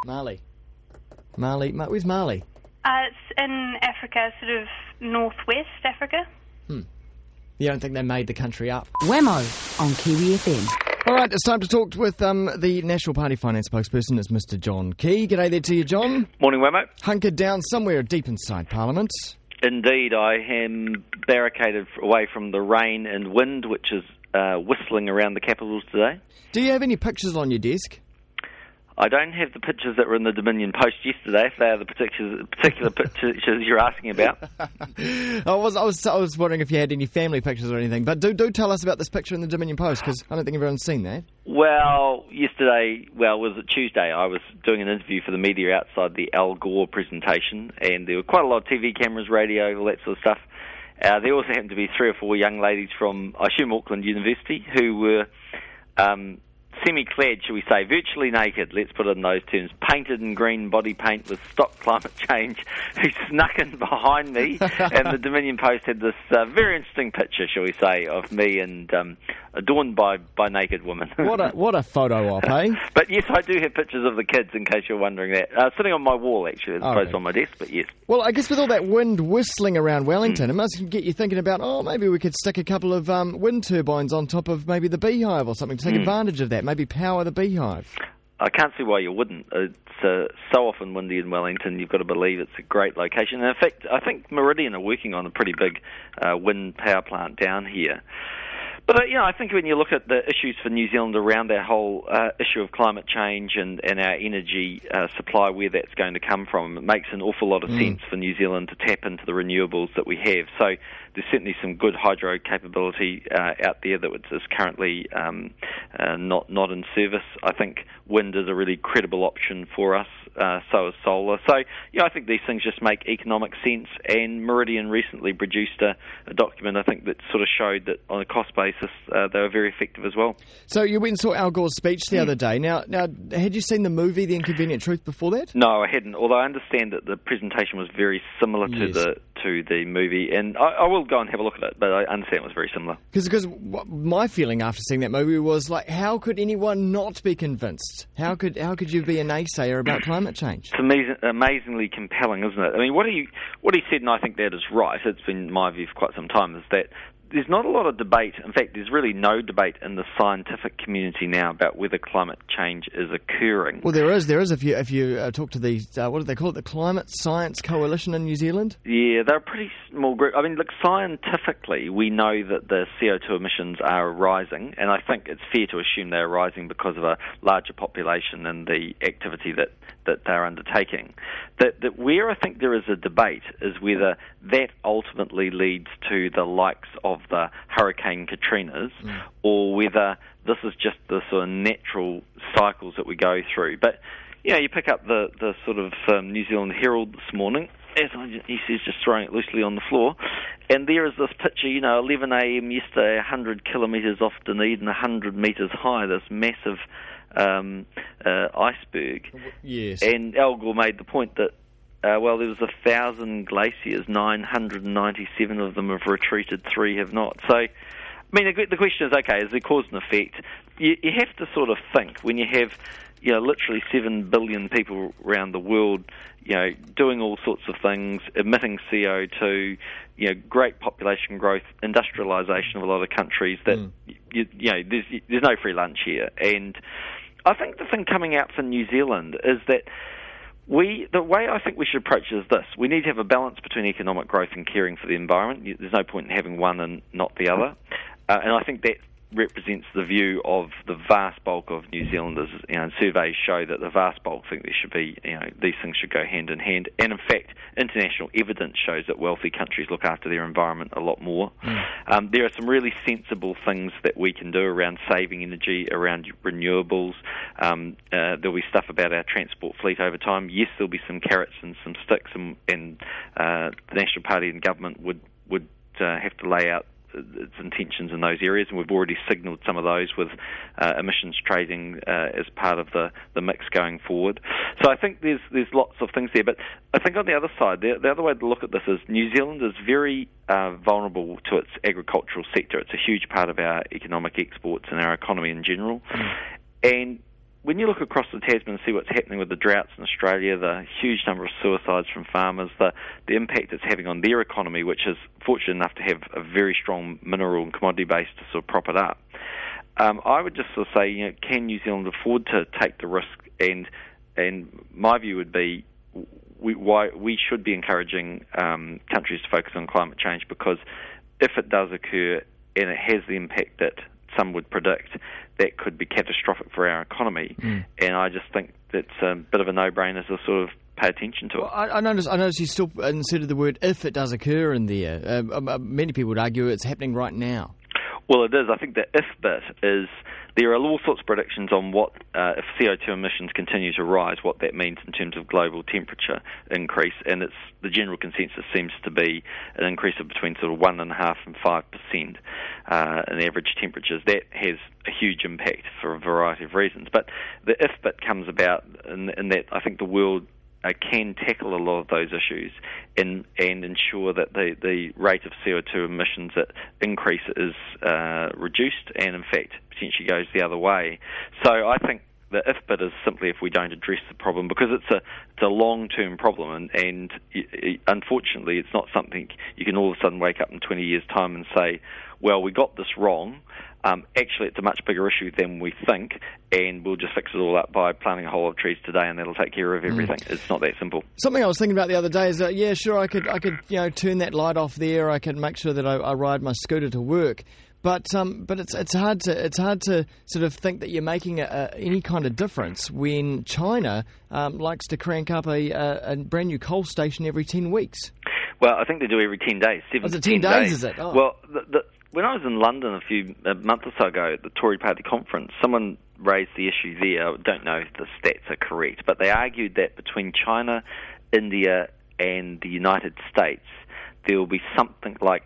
Mali. Where's Mali? It's in Africa, sort of northwest Africa. You don't think they made the country up? Whammo on Kiwi FM. All right, it's time to talk with the National Party finance spokesperson. It's Mr John Key. G'day there to you, John. Morning, Whammo. Hunkered down somewhere deep inside Parliament. Indeed, I am barricaded away from the rain and wind, which is whistling around the capitals today. Do you have any pictures on your desk? I don't have the pictures that were in the Dominion Post yesterday, if they are the particular pictures you're asking about. I was wondering if you had any family pictures or anything, but do tell us about this picture in the Dominion Post, because I don't think everyone's seen that. Well, was it Tuesday? I was doing an interview for the media outside the Al Gore presentation, and there were quite a lot of TV cameras, radio, all that sort of stuff. There also happened to be 3 or 4 young ladies from, I assume, Auckland University, who were semi-clad, shall we say, virtually naked, let's put it in those terms, painted in green body paint with Stop Climate Change, who snuck in behind me, and the Dominion Post had this very interesting picture, shall we say, of me and adorned by naked women. What a photo op, eh? But yes, I do have pictures of the kids, in case you're wondering that. Sitting on my wall, actually, as opposed to on my desk, but yes. Well, I guess with all that wind whistling around Wellington, it must get you thinking about, maybe we could stick a couple of wind turbines on top of maybe the Beehive or something to take advantage of that, maybe power the Beehive. I can't see why you wouldn't. It's so often windy in Wellington, you've got to believe it's a great location. And in fact, I think Meridian are working on a pretty big wind power plant down here. But, I think when you look at the issues for New Zealand around that whole issue of climate change and our energy supply, where that's going to come from, it makes an awful lot of sense for New Zealand to tap into the renewables that we have. So there's certainly some good hydro capability out there that is currently not in service. I think wind is a really credible option for us, so is solar. So, I think these things just make economic sense, and Meridian recently produced a document, I think, that sort of showed that on a cost basis they were very effective as well. So you went and saw Al Gore's speech the other day. Now, had you seen the movie The Inconvenient Truth before that? No, I hadn't, although I understand that the presentation was very similar to the movie, and I will go and have a look at it, but I understand it was very similar. Because my feeling after seeing that movie was like, how could anyone not be convinced? How could you be a naysayer about climate change? It's amazingly compelling, isn't it? I mean, what he said, and I think that is right, it's been my view for quite some time, is that there's not a lot of debate. In fact, there's really no debate in the scientific community now about whether climate change is occurring. Well, there is. If you talk to the what do they call it, the Climate Science Coalition in New Zealand? Yeah, they're a pretty small group. I mean, look, scientifically, we know that the CO2 emissions are rising, and I think it's fair to assume they're rising because of a larger population and the activity that they're undertaking. That where I think there is a debate is whether that ultimately leads to the likes of the Hurricane Katrinas, or whether this is just the sort of natural cycles that we go through. But, you pick up the sort of New Zealand Herald this morning, as he says, just throwing it loosely on the floor, and there is this picture, 11 a.m. yesterday, 100 kilometres off Dunedin, 100 metres high, this massive iceberg. Yes. And Al Gore made the point that there was 1,000 glaciers, 997 of them have retreated, 3 have not. So, I mean, the question is, okay, is there cause and effect? You have to sort of think, when you have, literally 7 billion people around the world, doing all sorts of things, emitting CO2, great population growth, industrialisation of a lot of countries, that, there's no free lunch here. And I think the thing coming out for New Zealand is that the way I think we should approach it is this. We need to have a balance between economic growth and caring for the environment. There's no point in having one and not the other. And I think that represents the view of the vast bulk of New Zealanders. Surveys show that the vast bulk think there should be, these things should go hand in hand. And in fact, international evidence shows that wealthy countries look after their environment a lot more. There are some really sensible things that we can do around saving energy, around renewables. There'll be stuff about our transport fleet over time. Yes, there'll be some carrots and some sticks, and the National Party and government would have to lay out its intentions in those areas, and we've already signalled some of those with emissions trading as part of the mix going forward. So I think there's lots of things there, but I think on the other side, the other way to look at this is New Zealand is very vulnerable to its agricultural sector. It's a huge part of our economic exports and our economy in general, and when you look across the Tasman and see what's happening with the droughts in Australia, the huge number of suicides from farmers, the impact it's having on their economy, which is fortunate enough to have a very strong mineral and commodity base to sort of prop it up, I would just sort of say, can New Zealand afford to take the risk? And my view would be we should be encouraging countries to focus on climate change, because if it does occur and it has the impact that some would predict, that could be catastrophic for our economy. And I just think that's a bit of a no-brainer to sort of pay attention to it. Well, I notice you still inserted the word "if" it does occur in there. Many people would argue it's happening right now. Well, it is. I think the if bit is there are all sorts of predictions on what, if CO2 emissions continue to rise, what that means in terms of global temperature increase, and the general consensus seems to be an increase of between sort of 1.5% and 5% in average temperatures. That has a huge impact for a variety of reasons. But the if bit comes about in that I think the world can tackle a lot of those issues and ensure that the rate of CO2 emissions that increase is reduced and, in fact, potentially goes the other way. So I think the if bit is simply if we don't address the problem, because it's a long-term problem, and unfortunately it's not something you can all of a sudden wake up in 20 years' time and say, well, we got this wrong. Actually, it's a much bigger issue than we think, and we'll just fix it all up by planting a whole lot of trees today, and that'll take care of everything. It's not that simple. Something I was thinking about the other day is that, I could turn that light off there. I could make sure that I ride my scooter to work. But it's hard to sort of think that you're making any kind of difference when China likes to crank up a brand new coal station every 10 weeks. Well, I think they do every 10 days. 7 is to it 10 days, is it? Oh. Well, when I was in London a month or so ago at the Tory Party conference, someone raised the issue there. I don't know if the stats are correct, but they argued that between China, India, and the United States, there will be something like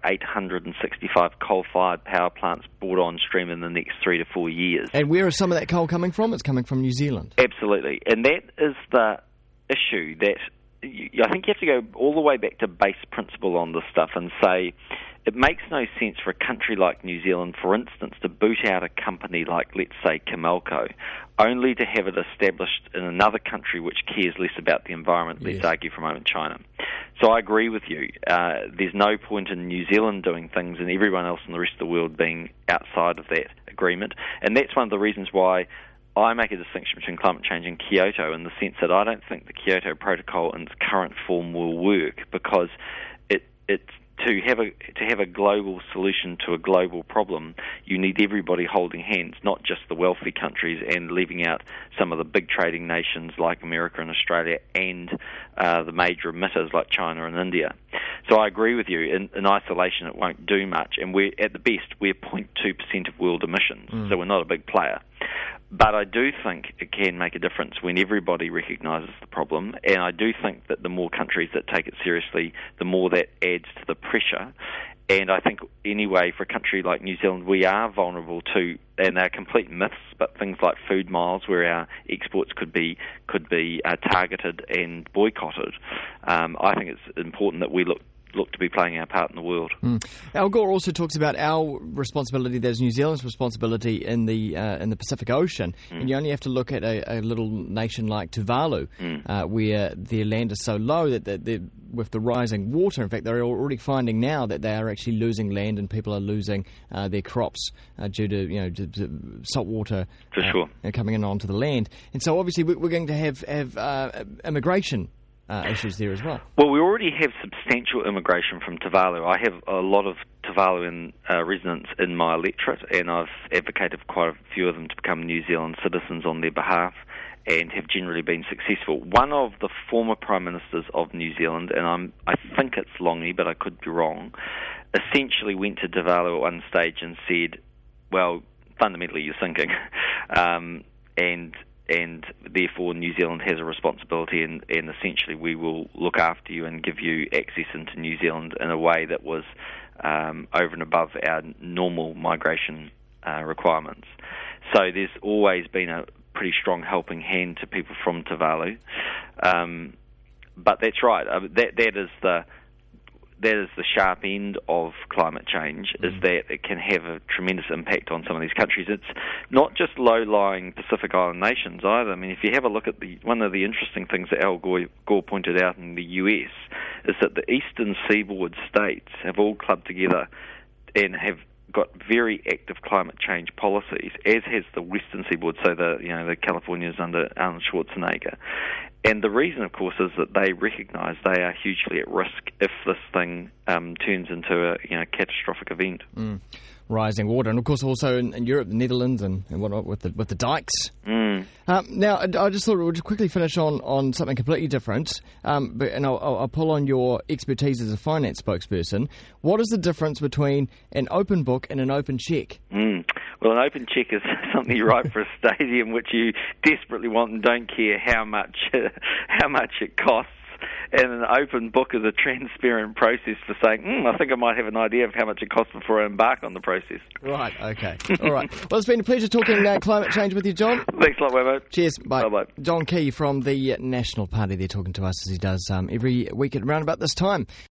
865 coal-fired power plants brought on stream in the next 3 to 4 years. And where is some of that coal coming from? It's coming from New Zealand. Absolutely. And that is the issue that I think you have to go all the way back to base principle on this stuff and say it makes no sense for a country like New Zealand, for instance, to boot out a company like, let's say, Comalco, only to have it established in another country which cares less about the environment, let's argue for a moment, China. So I agree with you. There's no point in New Zealand doing things and everyone else in the rest of the world being outside of that agreement. And that's one of the reasons why I make a distinction between climate change and Kyoto, in the sense that I don't think the Kyoto Protocol in its current form will work, because to have a global solution to a global problem, you need everybody holding hands, not just the wealthy countries, and leaving out some of the big trading nations like America and Australia and the major emitters like China and India. So I agree with you. In isolation, it won't do much, and at the best, we're 0.2% of world emissions, so we're not a big player. But I do think it can make a difference when everybody recognises the problem, and I do think that the more countries that take it seriously, the more that adds to the pressure. And I think, anyway, for a country like New Zealand, we are vulnerable to, and they're complete myths, but things like food miles, where our exports could be targeted and boycotted. I think it's important that we look to be playing our part in the world. Al Gore also talks about our responsibility, there's New Zealand's responsibility in the Pacific Ocean, and you only have to look at a little nation like Tuvalu, where their land is so low that with the rising water, in fact, they're already finding now that they are actually losing land and people are losing their crops due to salt water coming in onto the land. And so obviously we're going to have immigration issues there as well. Well, we already have substantial immigration from Tuvalu. I have a lot of Tuvaluan residents in my electorate, and I've advocated for quite a few of them to become New Zealand citizens on their behalf, and have generally been successful. One of the former Prime Ministers of New Zealand, and I think it's Longi, but I could be wrong, essentially went to Tuvalu at one stage and said, well, fundamentally you're sinking, and therefore New Zealand has a responsibility, and essentially we will look after you and give you access into New Zealand in a way that was over and above our normal migration requirements. So there's always been a pretty strong helping hand to people from Tuvalu. But that's right. That is that is the sharp end of climate change, is that it can have a tremendous impact on some of these countries. It's not just low-lying Pacific Island nations either. I mean, if you have a look at one of the interesting things that Al Gore pointed out in the US is that the eastern seaboard states have all clubbed together and have got very active climate change policies, as has the western seaboard, so the Californias under Arnold Schwarzenegger. And the reason, of course, is that they recognise they are hugely at risk if this thing turns into a catastrophic event. Rising water, and of course also in Europe, the Netherlands and whatnot with the dikes. Now, I just thought we'll just quickly finish on something completely different, and I'll pull on your expertise as a finance spokesperson. What is the difference between an open book and an open cheque? Well, an open cheque is something you write for a stadium which you desperately want and don't care how much it costs. And an open book is a transparent process for saying, I think I might have an idea of how much it costs before I embark on the process. Right, okay. All right. Well, it's been a pleasure talking climate change with you, John. Thanks a lot, Wemo. Cheers. Bye. Bye-bye. John Key from the National Party there talking to us as he does every week at around about this time.